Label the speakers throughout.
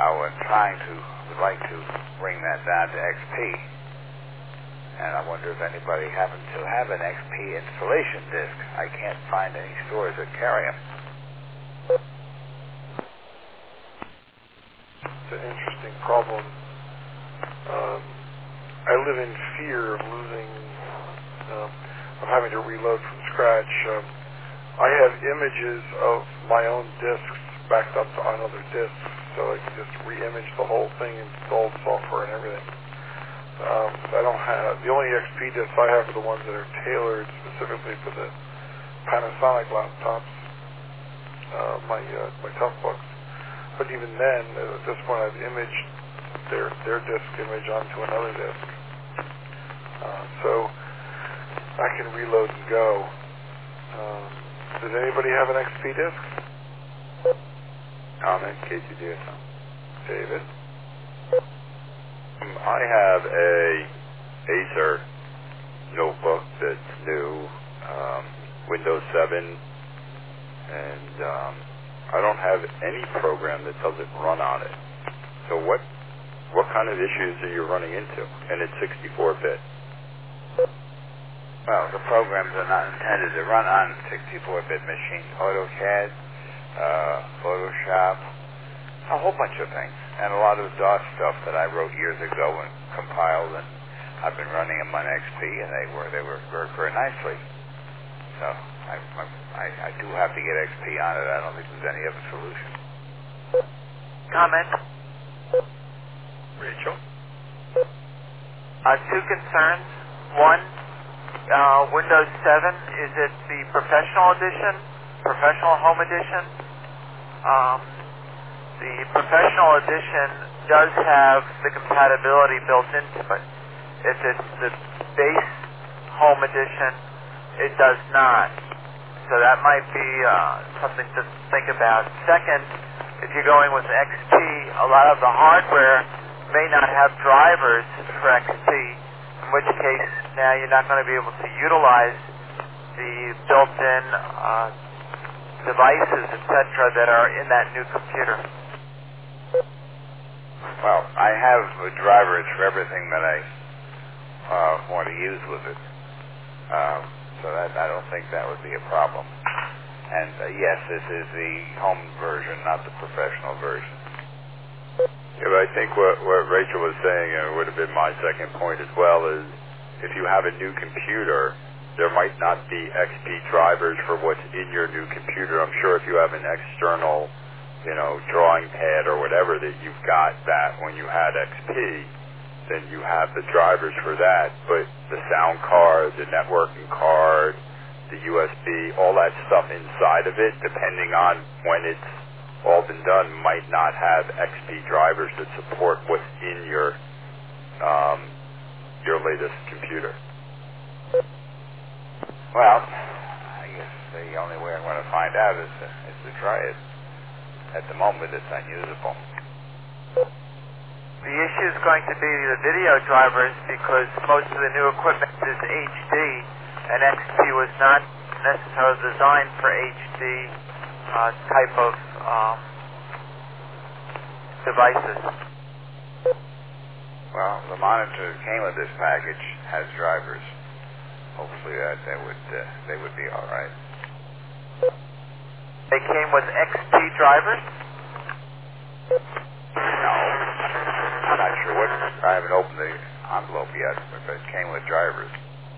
Speaker 1: would like to bring that down to XP. And I wonder if anybody happens to have an XP installation disc. I can't find any stores that carry them.
Speaker 2: It's an interesting problem. I live in fear of losing, of having to reload from scratch. I have images of my own disks backed up on other disks, so I can just re-image the whole thing, install the software and everything. I don't have, the only XP disks I have are the ones that are tailored specifically for the Panasonic laptops, my toughbooks. But even then, at this point, I've imaged their disk image onto another disk. So I can reload and go. Does anybody have an XP disk?
Speaker 3: Comment, KTDSM.
Speaker 2: David?
Speaker 3: I have a Acer notebook that's new, Windows 7, and I don't have any program that doesn't run on it. So what kind of issues are you running into? And it's 64-bit.
Speaker 1: Well, the programs are not intended to run on 64-bit machines. AutoCAD, Photoshop, a whole bunch of things. And a lot of DOS stuff that I wrote years ago and compiled, and I've been running them on XP, and they work very nicely. So I do have to get XP on it. I don't think there's any other solution.
Speaker 4: Comment?
Speaker 3: Rachel?
Speaker 4: Two concerns. One, Windows 7, is it the Professional Edition, Professional Home Edition? The Professional Edition does have the compatibility built into it. If it's the base Home Edition, it does not. So that might be something to think about. Second, if you're going with XP, a lot of the hardware may not have drivers for XP, in which case now you're not going to be able to utilize the built-in devices, etc., that are in that new computer.
Speaker 1: Well, I have drivers for everything that I want to use with it. So that I don't think that would be a problem. And yes, this is the home version, not the professional version.
Speaker 3: Yeah, but I think what Rachel was saying, and it would have been my second point as well, is if you have a new computer, there might not be XP drivers for what's in your new computer. I'm sure if you have an external, drawing pad or whatever that you've got that when you had XP, then you have the drivers for that. But the sound card, the networking card, the USB, all that stuff inside of it, depending on when it's all been done, might not have XP drivers that support what's in your latest computer.
Speaker 1: Well, I guess the only way I'm going to find out is to try it. At the moment, it's unusable.
Speaker 4: The issue is going to be the video drivers, because most of the new equipment is HD, and XP was not necessarily designed for HD type of devices.
Speaker 1: Well, the monitor that came with this package has drivers. Hopefully they would be all right.
Speaker 4: They came with XP drivers?
Speaker 1: No, I'm not sure what. I haven't opened the envelope yet, but it came with drivers.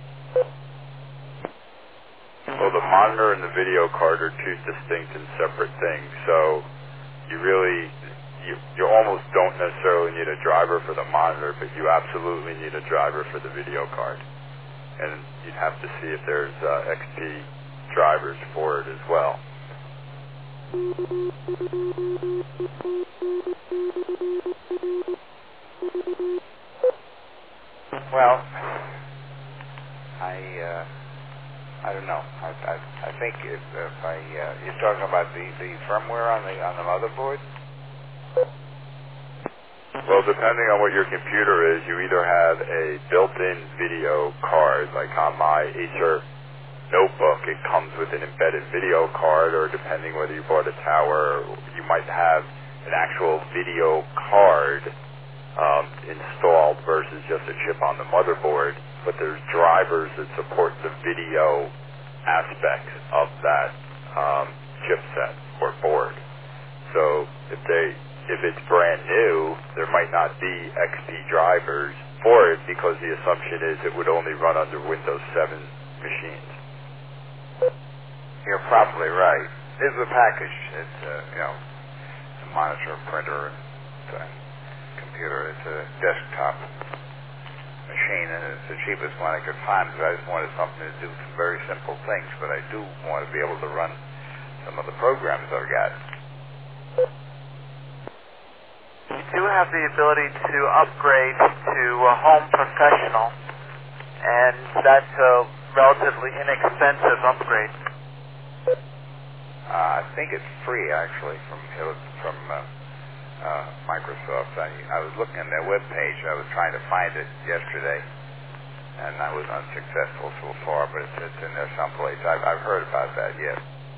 Speaker 3: Well, the monitor and the video card are two distinct and separate things, so you almost don't necessarily need a driver for the monitor, but you absolutely need a driver for the video card. And you'd have to see if there's XP drivers for it as well.
Speaker 1: Well, I don't know. I think if you're talking about the firmware on the motherboard.
Speaker 3: Well, depending on what your computer is, you either have a built-in video card, like on my Acer notebook, it comes with an embedded video card, or depending whether you bought a tower, you might have an actual video card installed versus just a chip on the motherboard, but there's drivers that support the video aspect of that chipset or board. So if it's brand new, there might not be XP drivers for it because the assumption is it would only run under Windows 7 machines.
Speaker 1: You're probably right. This is a package. It's a monitor, printer, and computer. It's a desktop machine, and it's the cheapest one I could find because I just wanted something to do some very simple things, but I do want to be able to run some of the programs I've got.
Speaker 4: You do have the ability to upgrade to a Home Professional, and that's a relatively inexpensive upgrade.
Speaker 1: I think it's free, actually, from Microsoft. I was looking on their webpage. I was trying to find it yesterday, and I was unsuccessful so far, but it's in there someplace. I've heard about that, yes.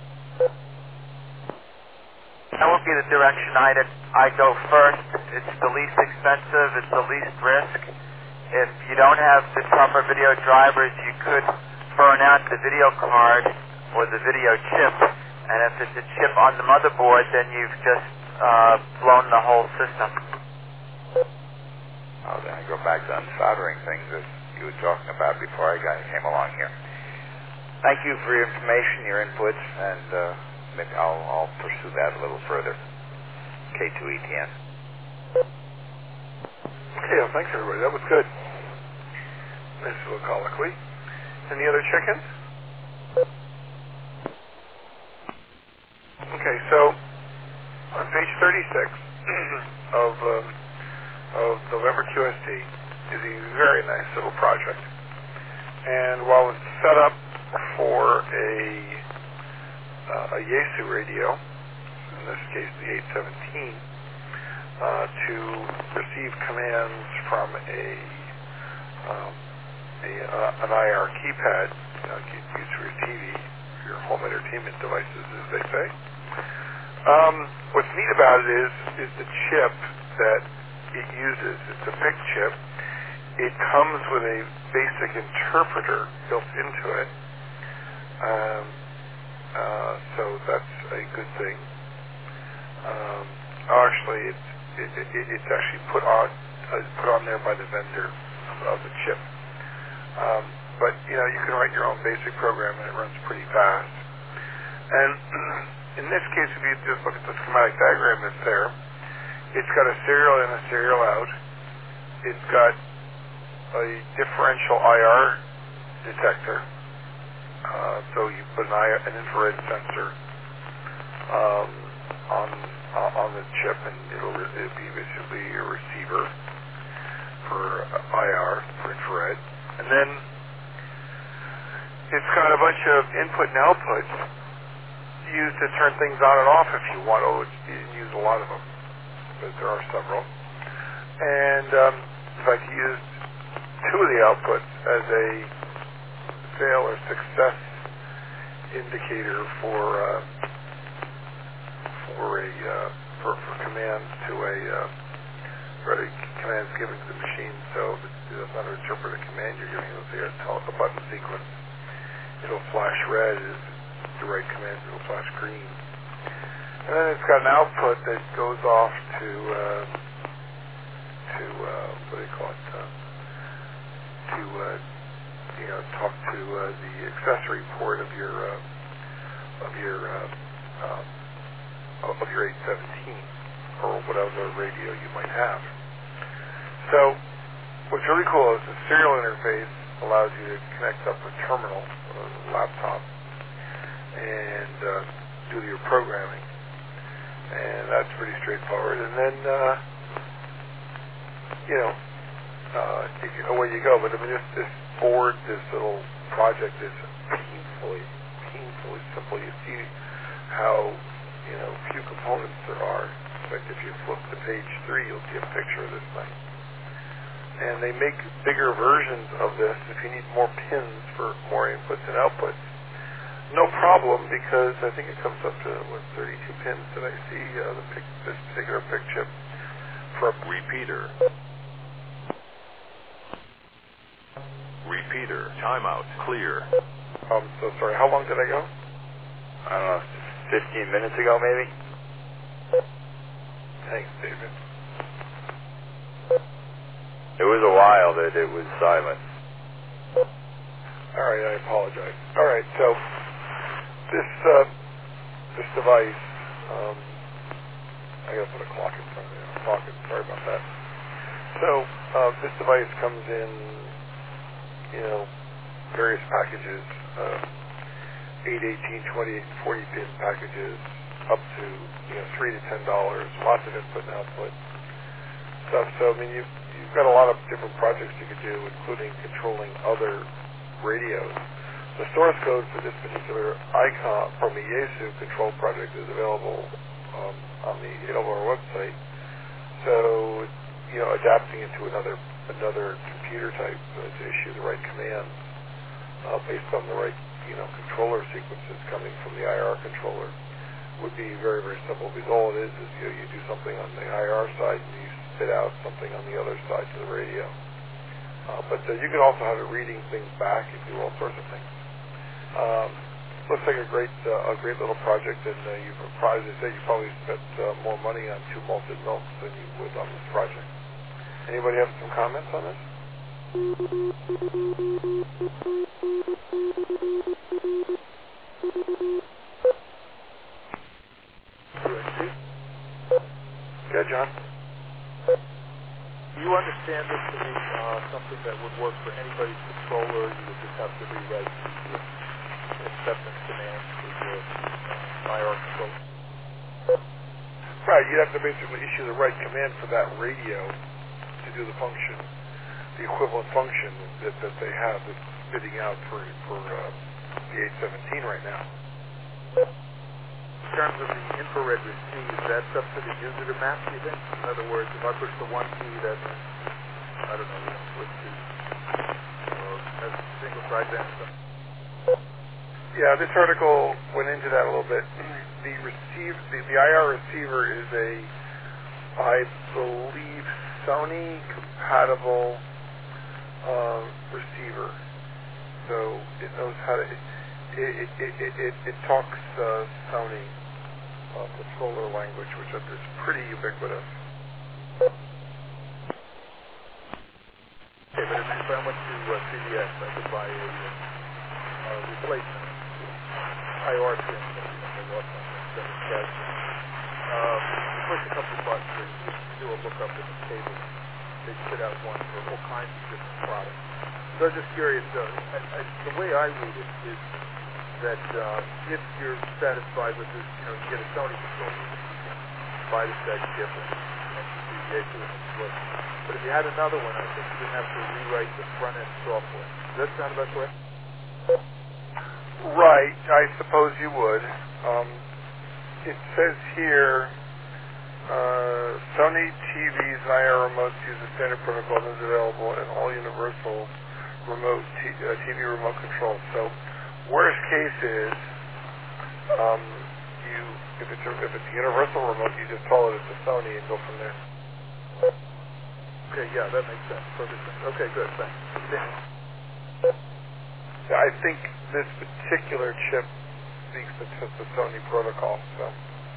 Speaker 4: That would be the direction I'd go first. It's the least expensive. It's the least risk. If you don't have the proper video drivers, you could burn out the video card or the video chip. And if it's a chip on the motherboard, then you've just blown the whole system.
Speaker 1: Oh, then I go back to unsoldering things that you were talking about before I came along here. Thank you for your information, your inputs, and maybe I'll pursue that a little further. K2ETN.
Speaker 2: Okay, well, thanks everybody. That was good. Nice little colloquy. Any other check-ins? Okay, so on page 36 of November QST is a very nice little project. And while it's set up for a Yaesu radio, in this case the 817, to receive commands from an IR keypad used for your TV, your home entertainment devices, as they say. What's neat about it is the chip that it uses. It's a PIC chip. It comes with a basic interpreter built into it. So that's a good thing. Actually, it's actually put on there by the vendor of the chip. But you can write your own basic program and it runs pretty fast. And in this case, if you just look at the schematic diagram that's there, it's got a serial in, a serial out. It's got a differential IR detector. So you put an infrared sensor on the chip, and it'll be basically a receiver for IR, for infrared. And then it's got a bunch of input and outputs used to turn things on and off if you want. You didn't use a lot of them, but there are several. And in fact, you used two of the outputs as a fail or success indicator for commands to commands given to the machine. So if it doesn't know how to interpret a command you're giving, let's say a button sequence, it'll flash red. If it's the right command, it'll flash green. And then it's got an output that goes off to what do you call it? Talk to the accessory port of your 817 or whatever radio you might have. So what's really cool is the serial interface allows you to connect up a terminal, a laptop, and do your programming. And that's pretty straightforward. And then away you go. But I mean, this board, this little project is painfully simple. You see how few components there are. In fact, if you flip to page 3, you'll see a picture of this thing. And they make bigger versions of this if you need more pins for more inputs and outputs. No problem, because I think it comes up to, 32 pins that I see this particular PIC chip from
Speaker 5: Repeater. Repeater. Timeout. Clear.
Speaker 2: I'm so sorry. How long did I go?
Speaker 3: I don't know, 15 minutes ago maybe?
Speaker 2: Thanks, David.
Speaker 3: It was a while that it was silent.
Speaker 2: All right, I apologize. All right, so this device, I gotta put a clock in front of me. I'm talking. Sorry about that. So this device comes in, various packages, 8, 18, 20, 40 pin packages, up to $3 to $10. Lots of input and output stuff. So I mean, you've got a lot of different projects you could do, including controlling other radios. The source code for this particular icon from the Yaesu control project is available on the Edelbar website. So, adapting it to another computer type to issue the right commands based on the right, controller sequences coming from the IR controller would be very, very simple. Because all it is you do something on the IR side and you spit out something on the other side to the radio. But you can also have it reading things back and do all sorts of things. Looks like a great little project, and you probably spent more money on 2 malted milks than you would on this project. Anybody have some comments on this? Yeah, John?
Speaker 6: Do you understand this to be something that would work for anybody's controller? You would just have to rewrite the acceptance commands for the IR controller?
Speaker 2: Right, you'd have to basically issue the right command for that radio to do the function, the equivalent function that they have that's spitting out for the 817 right now.
Speaker 6: In terms of the infrared receive, that's up to the user to map, do you think? In other words, if I push the 1 key, that means, I don't know, switch to that's single sideband stuff.
Speaker 2: Yeah, this article went into that a little bit. The IR receiver is I believe, Sony compatible receiver. So it knows how to. It talks Sony controller language, which is pretty ubiquitous.
Speaker 6: Okay, but if I went to CVS, I could buy a replacement IR pin, they lost something, push a couple of buttons, or you do a lookup in the cable. They spit out one for all kinds of different products. So I was just curious, the way I read it is that if you're satisfied with this, you get a Sony controller, you can buy the set chip and see the issue and it's working. But if you had another one, I think you would have to rewrite the front-end software. Does that sound about correct?
Speaker 2: Right, I suppose you would. It says here, Sony TVs and IR remotes use the standard protocol that's available in all universal remote TV remote controls. So, worst case is, if it's a universal remote, you just call it a Sony and go from there.
Speaker 6: Okay, yeah, that makes sense. Perfect sense. Okay, good, thanks.
Speaker 2: I think this particular chip speaks to the Sony protocol, so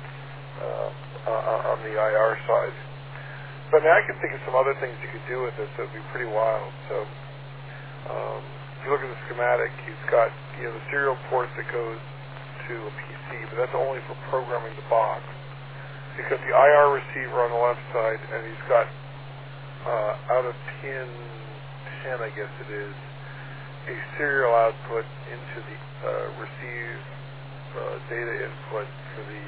Speaker 2: on the IR side. But I mean, I can think of some other things you could do with this that would be pretty wild. So if you look at the schematic, he's got the serial port that goes to a PC, but that's only for programming the box. Because the IR receiver on the left side, and he's got out of pin 10, I guess it is, a serial output into the receive data input for the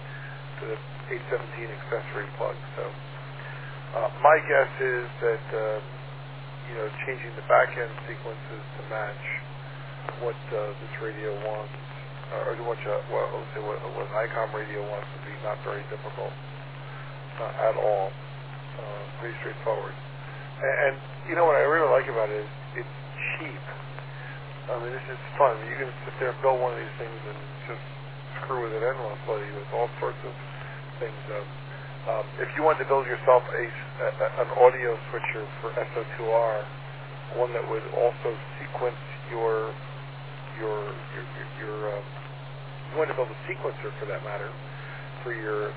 Speaker 2: 817 accessory plug. So my guess is that changing the back-end sequences to match what this radio wants, or what an ICOM radio wants, would be not very difficult at all. Pretty straightforward. And what I really like about it is it's cheap. I mean, it's just fun. You can sit there and build one of these things and just screw with it endlessly with all sorts of things. If you wanted to build yourself an audio switcher for SO2R, one that would also sequence your you want to build a sequencer for that matter for your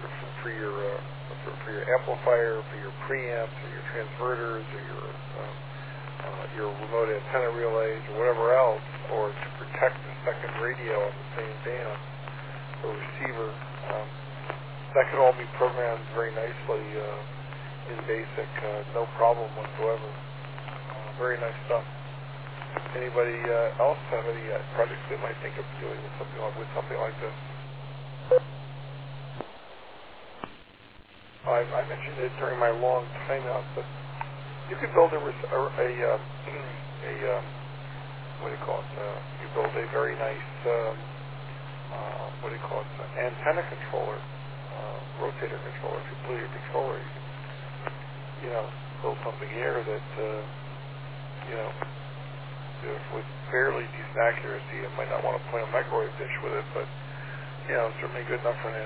Speaker 2: amplifier, for your preamps, or your transverters, or your remote antenna relays, or whatever else, or to protect the second radio on the same band or receiver. That could all be programmed very nicely in BASIC, no problem whatsoever. Very nice stuff. Anybody else have any projects they might think of doing with something like this? I mentioned it during my long timeout, but you could build what do you call it? You build a very nice antenna controller, rotator controller. If you blew your controller, you could, build something here that with fairly decent accuracy. You might not want to play a microwave dish with it, but certainly good enough for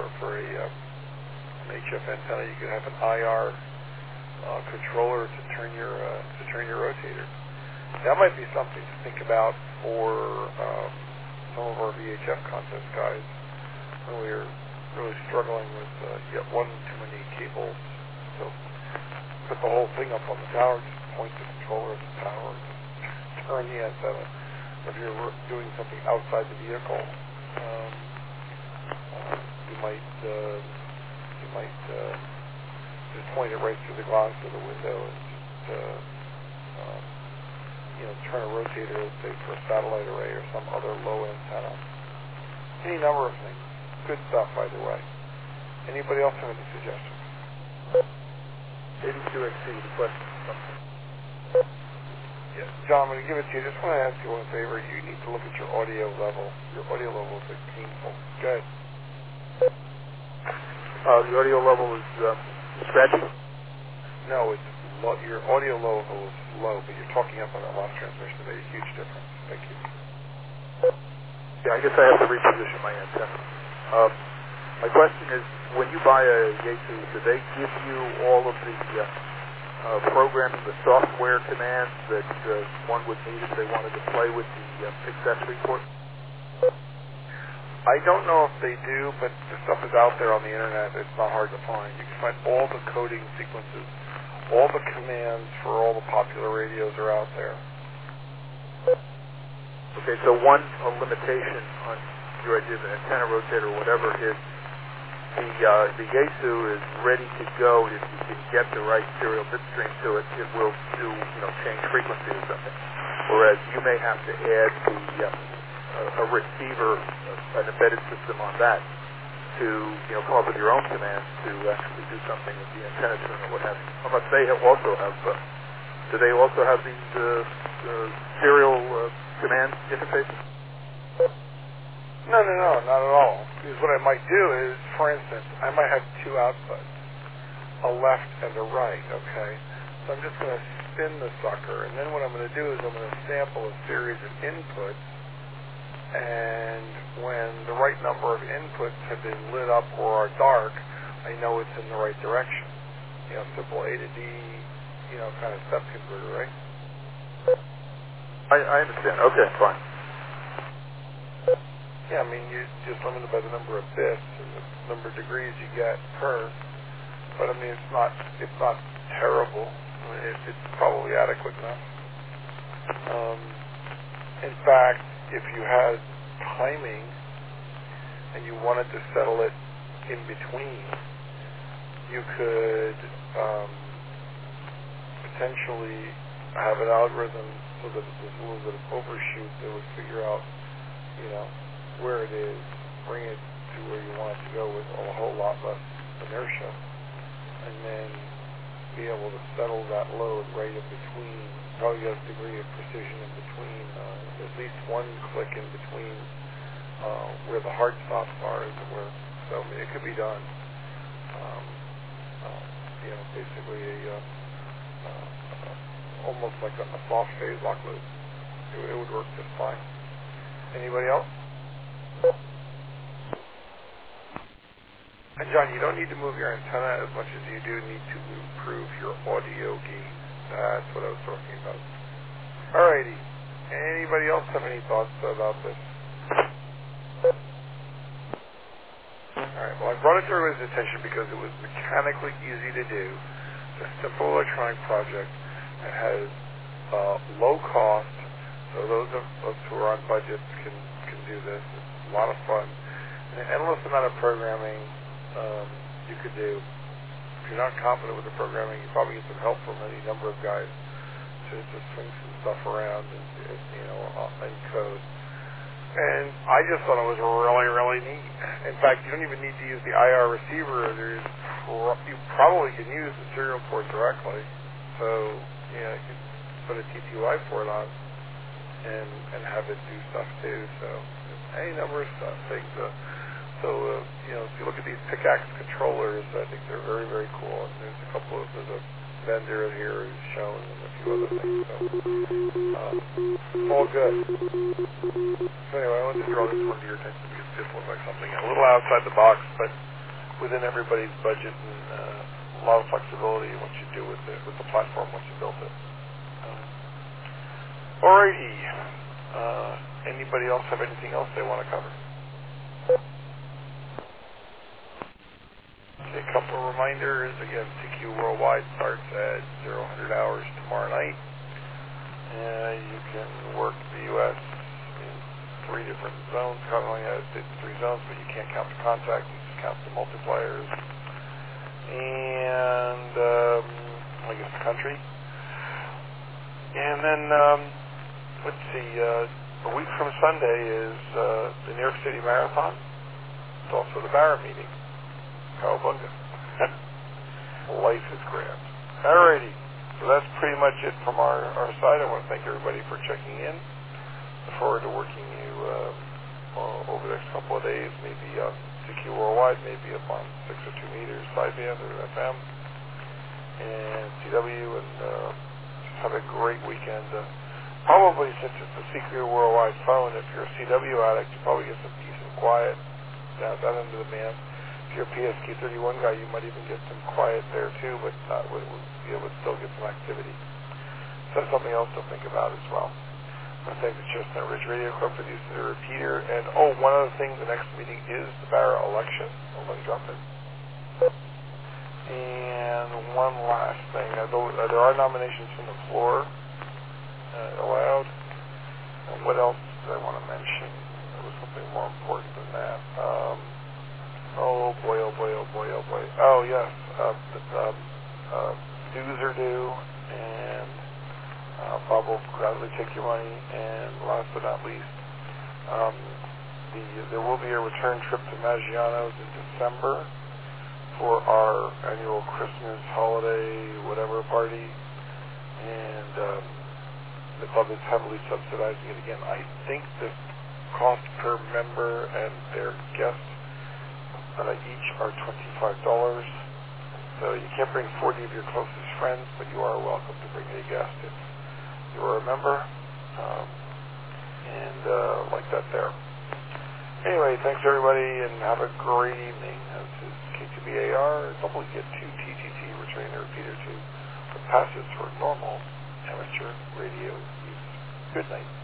Speaker 2: an HF antenna. You could have an IR controller to turn your rotator. That might be something to think about for some of our VHF contest guys when we are really struggling with yet one too many cables. So put the whole thing up on the tower, just point the controller at the tower, turn the antenna. If you're doing something outside the vehicle, you might just point it right through the glass of the window and just turn a rotator, let's say, for a satellite array or some other low antenna. Any number of things. Good stuff, either way. Anybody else have any suggestions?
Speaker 6: 82XC, the question.
Speaker 2: Yeah, John, I'm going to give it to you. Just want to ask you one favor. You need to look at your audio level. Your audio level is painful. Go ahead.
Speaker 6: The audio level is scratchy?
Speaker 2: No, your audio level is low, but you're talking up on that last transmission. It made a huge difference. Thank you.
Speaker 6: Yeah, I guess I have to reposition my antenna. My question is, when you buy a Yaesu, do they give you all of the programming, the software commands that one would need if they wanted to play with the accessory port?
Speaker 2: I don't know if they do, but the stuff is out there on the internet. It's not hard to find. You can find all the coding sequences, all the commands for all the popular radios are out there.
Speaker 6: Okay, so one limitation on your idea of an antenna rotator or whatever is the Yaesu is ready to go. If you can get the right serial bit stream to it, it will do, change frequency or something. Whereas you may have to add a receiver, an embedded system on that to, come up with your own commands to actually do something with the antenna tune or what have you. Unless they also have, do they also have these serial command interfaces?
Speaker 2: No, not at all. Because what I might do is, for instance, I might have two outputs, a left and a right, okay? So I'm just going to spin the sucker, and then what I'm going to do is I'm going to sample a series of inputs, and when the right number of inputs have been lit up or are dark, I know it's in the right direction. Simple A to D, kind of step converter, right?
Speaker 6: I understand. Okay, fine.
Speaker 2: Yeah, I mean, you're just limited by the number of bits and the number of degrees you get per. But I mean, it's not terrible. I mean, it's probably adequate enough. In fact, if you had timing and you wanted to settle it in between, you could potentially have an algorithm so that there's a little bit of overshoot that would figure out, where it is, bring it to where you want it to go with a whole lot less inertia, and then be able to settle that load right in between, probably get a degree of precision in between, at least one click in between where the hard stops are, as it were. So I mean, it could be done. Basically almost like a soft phase lock loop. it would work just fine. Anybody else? And John, you don't need to move your antenna as much as you do need to improve your audio gain. That's what I was talking about. Alrighty. Anybody else have any thoughts about this? Alright, well I brought it to everybody's attention because it was mechanically easy to do. It's a simple electronic project that has low cost, so those of us who are on budgets can do this. It's a lot of fun. And an endless amount of programming you could do. If you're not confident with the programming, you probably get some help from any number of guys to swing some stuff around and in code. And I just thought it was really, really neat. In fact, you don't even need to use the IR receiver. You probably can use the serial port directly. So, you can put a TTY port on and have it do stuff too. So, any number of things. If you look at these Pickaxe controllers, I think they're very, very cool. And there's a vendor here who's shown and a few other things. So, it's all good. So anyway, I wanted to draw this one to your attention because it just looks like something a little outside the box, but within everybody's budget and a lot of flexibility in what you do with the platform once you build it. Alrighty. Anybody else have anything else they want to cover? Okay, a couple of reminders. Again, CQ Worldwide starts at 00 hours tomorrow night. You can work the U.S. in 3 different zones, kind of only United States in 3 zones, but you can't count the contacts, you just count the multipliers. And I guess the country. And then, let's see, a week from Sunday is the New York City Marathon. It's also the Barra meeting. Cowabunga. Life is grand. Alrighty. So that's pretty much it from our side. I want to thank everybody for checking in. Look forward to working you over the next couple of days, maybe on CQ Worldwide, maybe up on 6 or 2 meters sideband or FM and CW, and just have a great weekend. Probably since it's a CQ Worldwide phone, if you're a CW addict, you probably get some decent quiet down that end of the band. If you're a PSQ31 guy, you might even get some quiet there too, but would still get some activity. So that's something else to think about as well. I want to thank the Chestnut Ridge Radio Club for the use of the repeater. And one other thing, the next meeting is the Barra election. Let me jump in. And one last thing, there are nominations from the floor allowed. And what else did I want to mention? There was something more important than that. Oh boy. Oh yes, dues are due, and Bob will gladly take your money. And last but not least, there will be a return trip to Maggiano's in December for our annual Christmas holiday whatever party, and the club is heavily subsidizing it again. I think the cost per member and their guests each are $25. So you can't bring 40 of your closest friends, but you are welcome to bring a guest if you are a member. Like that there. Anyway, thanks everybody, and have a great evening. This is K2BAR, WGET2TTT, returning the repeater to the passes for normal amateur radio use. Good night.